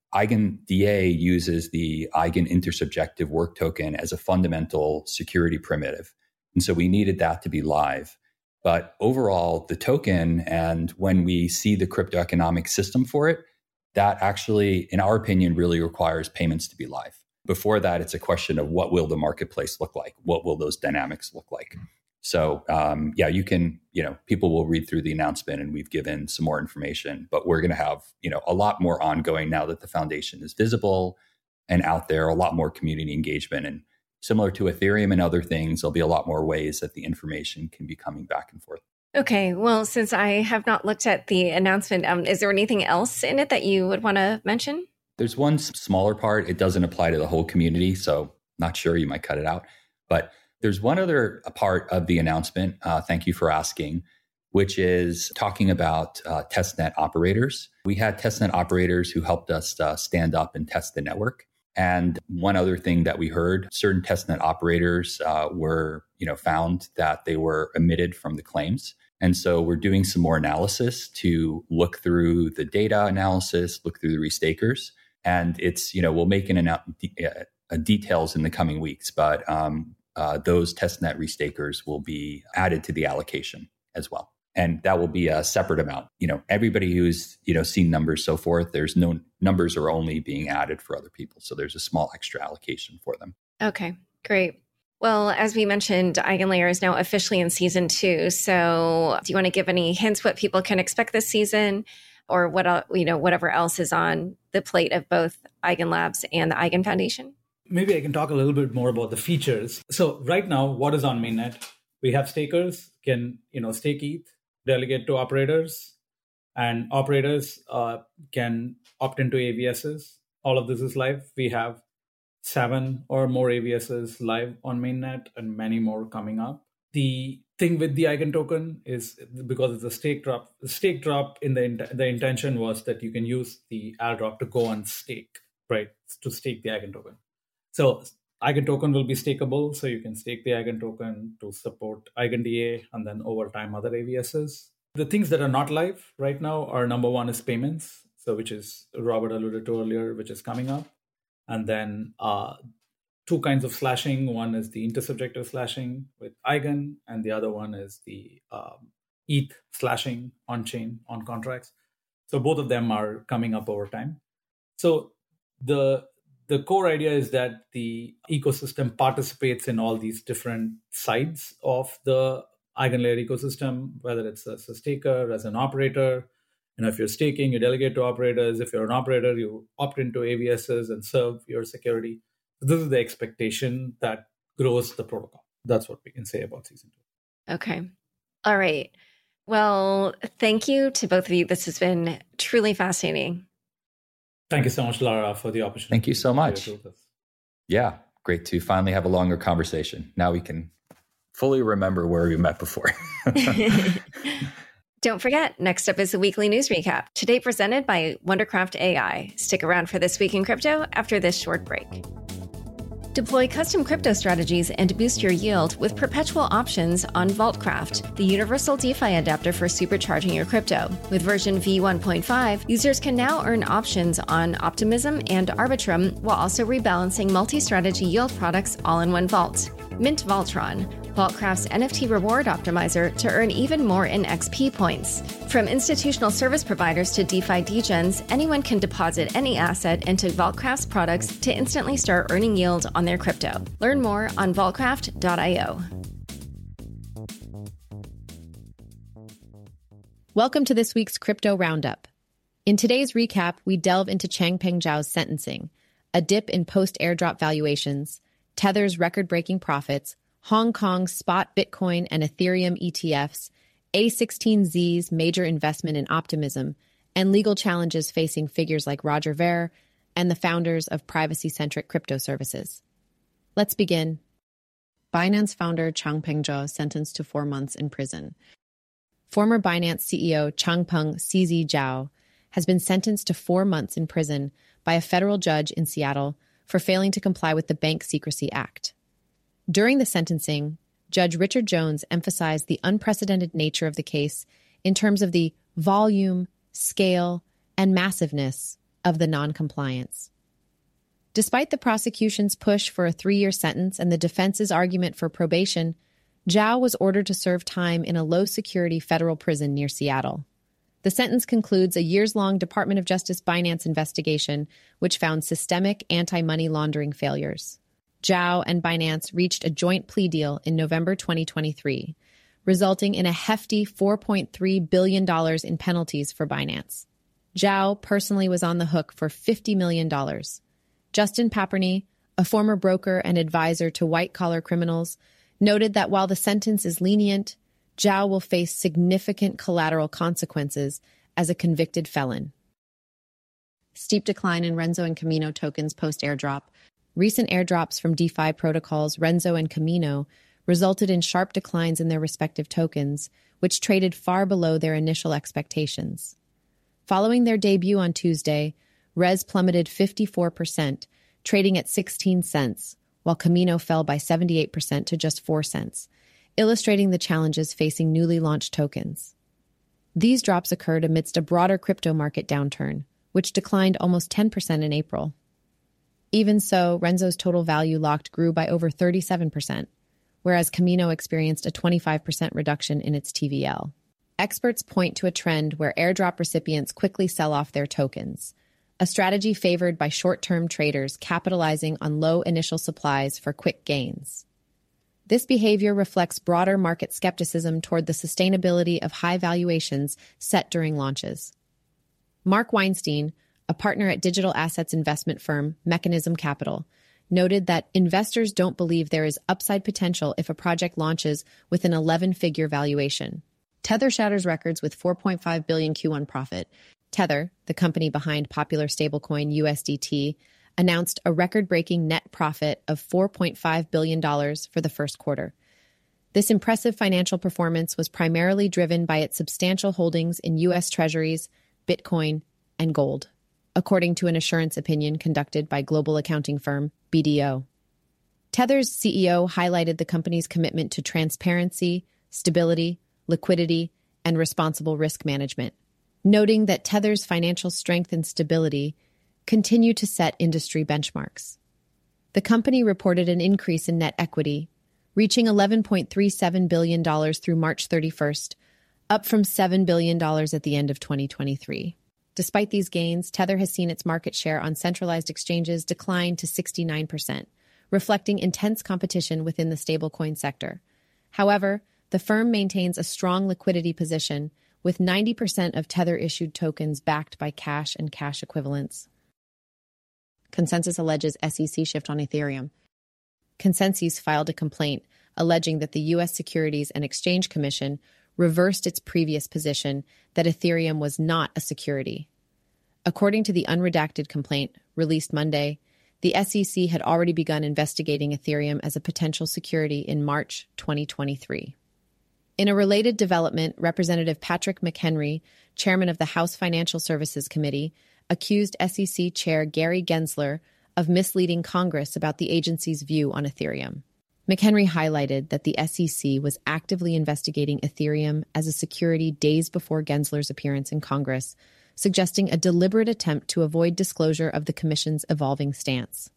EigenDA uses the Eigen intersubjective work token as a fundamental security primitive. And so we needed that to be live. But overall, the token, and when we see the crypto economic system for it, that actually, in our opinion, really requires payments to be live. Before that, it's a question of what will the marketplace look like? What will those dynamics look like? So, you can, people will read through the announcement and we've given some more information, but we're going to have, a lot more ongoing now that the foundation is visible and out there, a lot more community engagement. And similar to Ethereum and other things, there'll be a lot more ways that the information can be coming back and forth. Okay. Well, since I have not looked at the announcement, is there anything else in it that you would want to mention? There's one smaller part. It doesn't apply to the whole community, so not sure, you might cut it out. But there's one other part of the announcement, thank you for asking, which is talking about testnet operators. We had testnet operators who helped us stand up and test the network. And one other thing that we heard, certain testnet operators were, found that they were omitted from the claims. And so we're doing some more analysis to look through the data analysis, look through the restakers. And it's, we'll make details in the coming weeks, but those testnet restakers will be added to the allocation as well. And that will be a separate amount. Everybody who's, seen numbers, so forth, there's no numbers are only being added for other people. So there's a small extra allocation for them. Okay, great. Well, as we mentioned, EigenLayer is now officially in season 2. So do you want to give any hints what people can expect this season or what, whatever else is on the plate of both EigenLabs and the Eigen Foundation? Maybe I can talk a little bit more about the features. So right now, what is on mainnet? We have stakers can, stake ETH, delegate to operators, and operators can opt into AVSs. All of this is live. We have 7 or more AVSs live on mainnet and many more coming up. The thing with the Eigen token is because it's a stake drop. The stake drop in the intention was that you can use the airdrop to go and stake, right? To stake the Eigen token. So Eigen token will be stakeable. So you can stake the Eigen token to support EigenDA and then over time other AVSs. The things that are not live right now are number one is payments. So which is Robert alluded to earlier, which is coming up. And then 2 kinds of slashing. One is the intersubjective slashing with Eigen, and the other one is the ETH slashing on-chain, on contracts. So both of them are coming up over time. So the core idea is that the ecosystem participates in all these different sides of the EigenLayer ecosystem, whether it's as a staker, as an operator. If you're staking, you delegate to operators. If you're an operator, you opt into AVSs and serve your security. So this is the expectation that grows the protocol. That's what we can say about Season 2. Okay. All right. Well, thank you to both of you. This has been truly fascinating. Thank you so much, Lara, for the opportunity. Thank you so much. Yeah, great to finally have a longer conversation. Now we can fully remember where we met before. Don't forget, next up is the weekly news recap, today presented by Wondercraft AI. Stick around for This Week in Crypto after this short break. Deploy custom crypto strategies and boost your yield with perpetual options on Vaultcraft, the universal DeFi adapter for supercharging your crypto. With version v1.5, users can now earn options on Optimism and Arbitrum while also rebalancing multi-strategy yield products all in one vault. Mint Vaultron, Vaultcraft's NFT reward optimizer to earn even more in XP points. From institutional service providers to DeFi degens, anyone can deposit any asset into Vaultcraft's products to instantly start earning yield on their crypto. Learn more on vaultcraft.io. Welcome to this week's Crypto Roundup. In today's recap, we delve into Changpeng Zhao's sentencing, a dip in post-airdrop valuations, Tether's record-breaking profits, Hong Kong's spot Bitcoin and Ethereum ETFs, A16Z's major investment in Optimism, and legal challenges facing figures like Roger Ver and the founders of privacy-centric crypto services. Let's begin. Binance founder Changpeng Zhao sentenced to 4 months in prison. Former Binance CEO Changpeng CZ Zhao has been sentenced to 4 months in prison by a federal judge in Seattle for failing to comply with the Bank Secrecy Act. During the sentencing, Judge Richard Jones emphasized the unprecedented nature of the case in terms of the volume, scale, and massiveness of the noncompliance. Despite the prosecution's push for a 3-year sentence and the defense's argument for probation, Zhao was ordered to serve time in a low-security federal prison near Seattle. The sentence concludes a years-long Department of Justice Binance investigation, which found systemic anti-money laundering failures. Zhao and Binance reached a joint plea deal in November 2023, resulting in a hefty $4.3 billion in penalties for Binance. Zhao personally was on the hook for $50 million. Justin Paperney, a former broker and advisor to white-collar criminals, noted that while the sentence is lenient, Zhao will face significant collateral consequences as a convicted felon. Steep decline in Renzo and Camino tokens post-airdrop. Recent airdrops from DeFi protocols Renzo and Camino resulted in sharp declines in their respective tokens, which traded far below their initial expectations. Following their debut on Tuesday, Rez plummeted 54%, trading at 16 cents, while Camino fell by 78% to just 4 cents, illustrating the challenges facing newly launched tokens. These drops occurred amidst a broader crypto market downturn, which declined almost 10% in April. Even so, Renzo's total value locked grew by over 37%, whereas Camino experienced a 25% reduction in its TVL. Experts point to a trend where airdrop recipients quickly sell off their tokens, a strategy favored by short-term traders capitalizing on low initial supplies for quick gains. This behavior reflects broader market skepticism toward the sustainability of high valuations set during launches. Mark Weinstein, a partner at digital assets investment firm Mechanism Capital, noted that investors don't believe there is upside potential if a project launches with an 11-figure valuation. Tether shatters records with $4.5 billion Q1 profit. Tether, the company behind popular stablecoin USDT, announced a record-breaking net profit of $4.5 billion for the first quarter. This impressive financial performance was primarily driven by its substantial holdings in U.S. Treasuries, Bitcoin, and gold, according to an assurance opinion conducted by global accounting firm BDO. Tether's CEO highlighted the company's commitment to transparency, stability, liquidity, and responsible risk management, noting that Tether's financial strength and stability continue to set industry benchmarks. The company reported an increase in net equity, reaching $11.37 billion through March 31st, up from $7 billion at the end of 2023. Despite these gains, Tether has seen its market share on centralized exchanges decline to 69%, reflecting intense competition within the stablecoin sector. However, The firm maintains a strong liquidity position, with 90% of Tether-issued tokens backed by cash and cash equivalents. ConsenSys alleges SEC shift on Ethereum. ConsenSys filed a complaint alleging that the U.S. Securities and Exchange Commission reversed its previous position that Ethereum was not a security. According to the unredacted complaint, released Monday, the SEC had already begun investigating Ethereum as a potential security in March 2023. In a related development, Representative Patrick McHenry, chairman of the House Financial Services Committee, accused SEC Chair Gary Gensler of misleading Congress about the agency's view on Ethereum. McHenry highlighted that the SEC was actively investigating Ethereum as a security days before Gensler's appearance in Congress, suggesting a deliberate attempt to avoid disclosure of the Commission's evolving stance.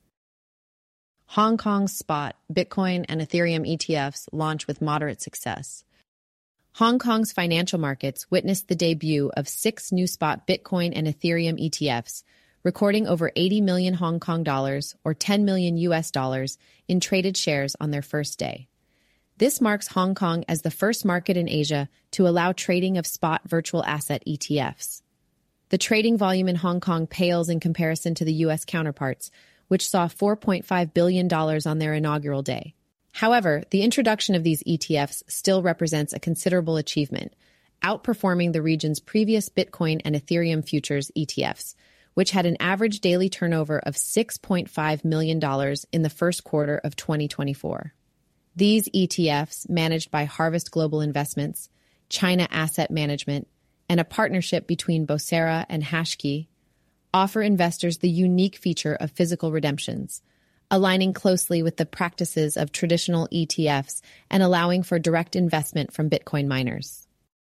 Hong Kong's spot, Bitcoin, and Ethereum ETFs launch with moderate success. Hong Kong's financial markets witnessed the debut of 6 new spot Bitcoin and Ethereum ETFs, recording over 80 million Hong Kong dollars or 10 million US dollars in traded shares on their first day. This marks Hong Kong as the first market in Asia to allow trading of spot virtual asset ETFs. The trading volume in Hong Kong pales in comparison to the U.S. counterparts, which saw $4.5 billion on their inaugural day. However, the introduction of these ETFs still represents a considerable achievement, outperforming the region's previous Bitcoin and Ethereum futures ETFs, which had an average daily turnover of $6.5 million in the first quarter of 2024. These ETFs, managed by Harvest Global Investments, China Asset Management, and a partnership between Bosera and Hashkey, offer investors the unique feature of physical redemptions, aligning closely with the practices of traditional ETFs and allowing for direct investment from Bitcoin miners.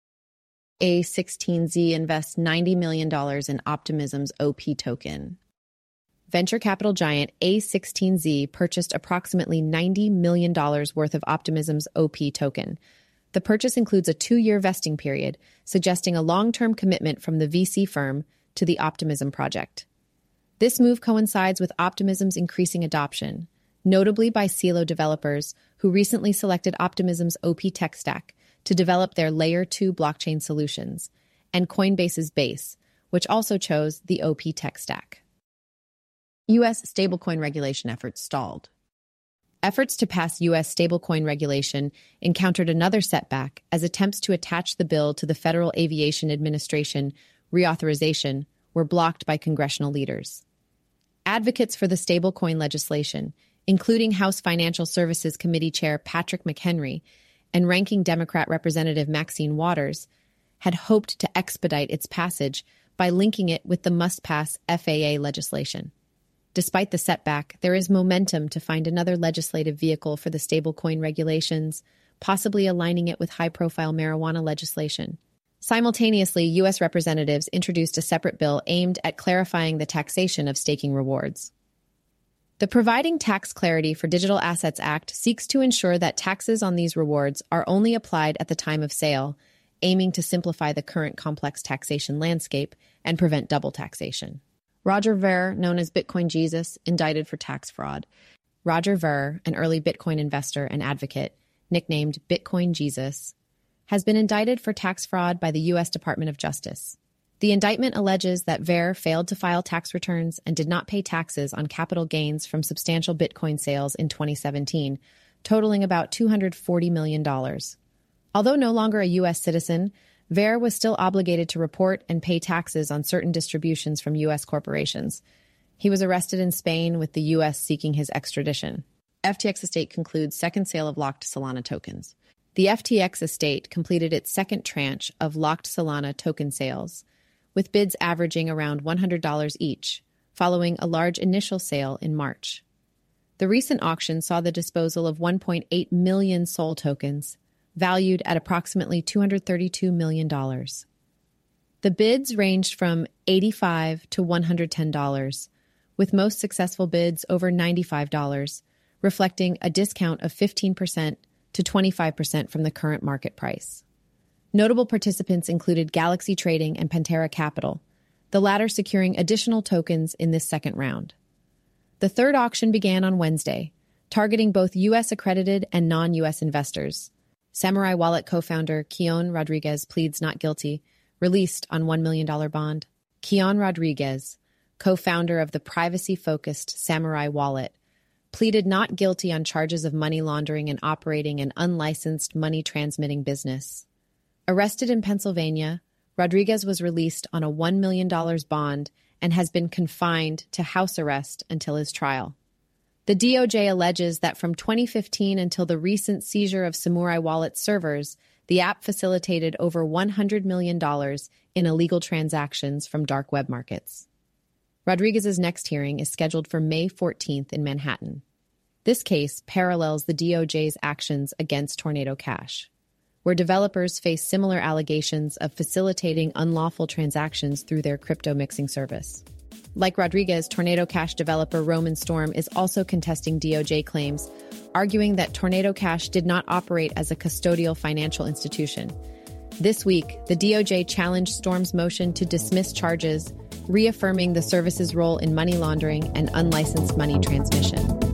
A16Z invests $90 million in Optimism's OP token. Venture capital giant A16Z purchased approximately $90 million worth of Optimism's OP token. The purchase includes a 2-year vesting period, suggesting a long-term commitment from the VC firm to the Optimism project. This move coincides with Optimism's increasing adoption, notably by Celo developers who recently selected Optimism's OP tech stack to develop their Layer 2 blockchain solutions, and Coinbase's Base, which also chose the OP tech stack. U.S. stablecoin regulation efforts stalled. Efforts to pass U.S. stablecoin regulation encountered another setback as attempts to attach the bill to the Federal Aviation Administration reauthorization were blocked by congressional leaders. Advocates for the stablecoin legislation, including House Financial Services Committee Chair Patrick McHenry and Ranking Democrat Representative Maxine Waters, had hoped to expedite its passage by linking it with the must-pass FAA legislation. Despite the setback, there is momentum to find another legislative vehicle for the stablecoin regulations, possibly aligning it with high-profile marijuana legislation. Simultaneously, U.S. representatives introduced a separate bill aimed at clarifying the taxation of staking rewards. The Providing Tax Clarity for Digital Assets Act seeks to ensure that taxes on these rewards are only applied at the time of sale, aiming to simplify the current complex taxation landscape and prevent double taxation. Roger Ver, known as Bitcoin Jesus, indicted for tax fraud. Roger Ver, an early Bitcoin investor and advocate, nicknamed Bitcoin Jesus, has been indicted for tax fraud by the U.S. Department of Justice. The indictment alleges that Ver failed to file tax returns and did not pay taxes on capital gains from substantial Bitcoin sales in 2017, totaling about $240 million. Although no longer a U.S. citizen, Ver was still obligated to report and pay taxes on certain distributions from U.S. corporations. He was arrested in Spain, with the U.S. seeking his extradition. FTX estate concludes second sale of locked Solana tokens. The FTX estate completed its second tranche of locked Solana token sales, with bids averaging around $100 each, following a large initial sale in March. The recent auction saw the disposal of 1.8 million SOL tokens, valued at approximately $232 million. The bids ranged from $85 to $110, with most successful bids over $95, reflecting a discount of 15% to 25% from the current market price. Notable participants included Galaxy Trading and Pantera Capital, the latter securing additional tokens in this second round. The third auction began on Wednesday, targeting both U.S. accredited and non-U.S. investors. Samurai Wallet co-founder Keon Rodriguez pleads not guilty, released on $1 million bond. Keon Rodriguez, co-founder of the privacy-focused Samurai Wallet, pleaded not guilty on charges of money laundering and operating an unlicensed money-transmitting business. Arrested in Pennsylvania, Rodriguez was released on a $1 million bond and has been confined to house arrest until his trial. The DOJ alleges that from 2015 until the recent seizure of Samurai Wallet servers, the app facilitated over $100 million in illegal transactions from dark web markets. Rodriguez's next hearing is scheduled for May 14th in Manhattan. This case parallels the DOJ's actions against Tornado Cash, where developers face similar allegations of facilitating unlawful transactions through their crypto mixing service. Like Rodriguez, Tornado Cash developer Roman Storm is also contesting DOJ claims, arguing that Tornado Cash did not operate as a custodial financial institution. This week, the DOJ challenged Storm's motion to dismiss charges, reaffirming the service's role in money laundering and unlicensed money transmission.